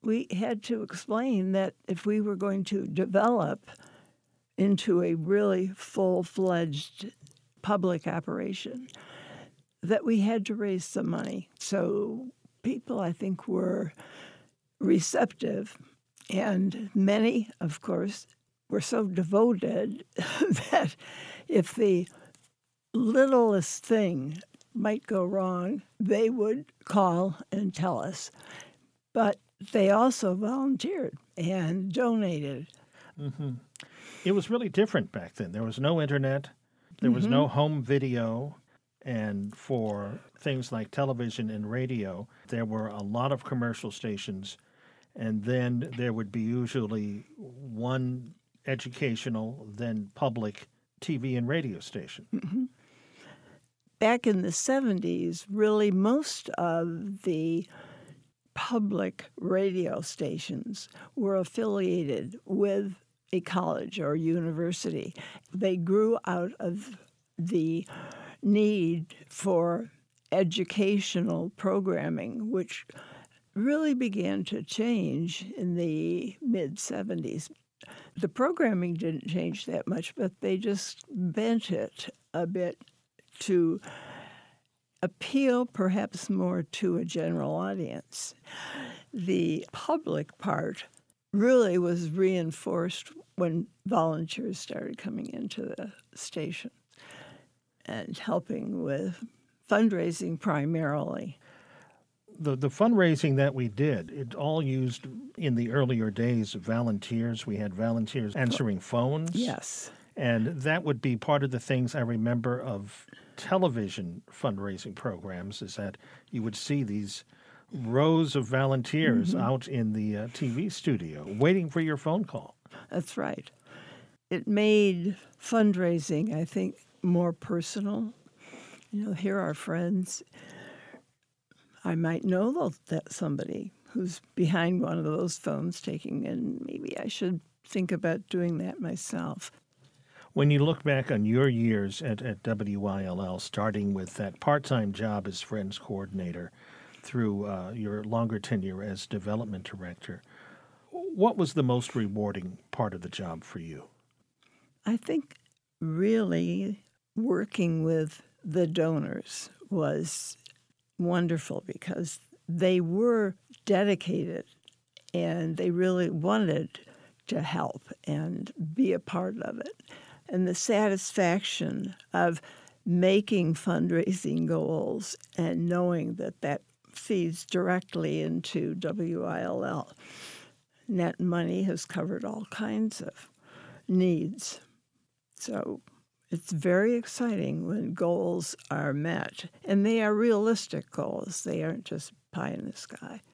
we had to explain that if we were going to develop into a really full-fledged public operation, that we had to raise some money. So people, I think, were receptive, and many, of course, were so devoted that if the littlest thing might go wrong, they would call and tell us. But they also volunteered and donated. Mm-hmm. It was really different back then. There was no internet. There was no home video. And for things like television and radio, there were a lot of commercial stations. And then there would be usually one educational, then public TV and radio station. Mm-hmm. Back in the 70s, really most of the public radio stations were affiliated with a college or university. They grew out of the need for educational programming, which really began to change in the mid-70s. The programming didn't change that much, but they just bent it a bit to appeal perhaps more to a general audience. The public part really was reinforced when volunteers started coming into the station and helping with fundraising primarily. The fundraising that we did, it all used in the earlier days volunteers. We had volunteers answering phones. Yes. And that would be part of the things I remember of television fundraising programs, is that you would see these rows of volunteers out in the TV studio waiting for your phone call. That's right. It made fundraising, I think, more personal. You know, here are friends. I might know that somebody who's behind one of those phones taking, and maybe I should think about doing that myself. When you look back on your years at WILL, starting with that part-time job as Friends Coordinator through your longer tenure as Development Director, what was the most rewarding part of the job for you? I think really working with the donors was wonderful because they were dedicated and they really wanted to help and be a part of it. And the satisfaction of making fundraising goals and knowing that that feeds directly into WILL. And that money has covered all kinds of needs. So it's very exciting when goals are met. And they are realistic goals. They aren't just pie in the sky.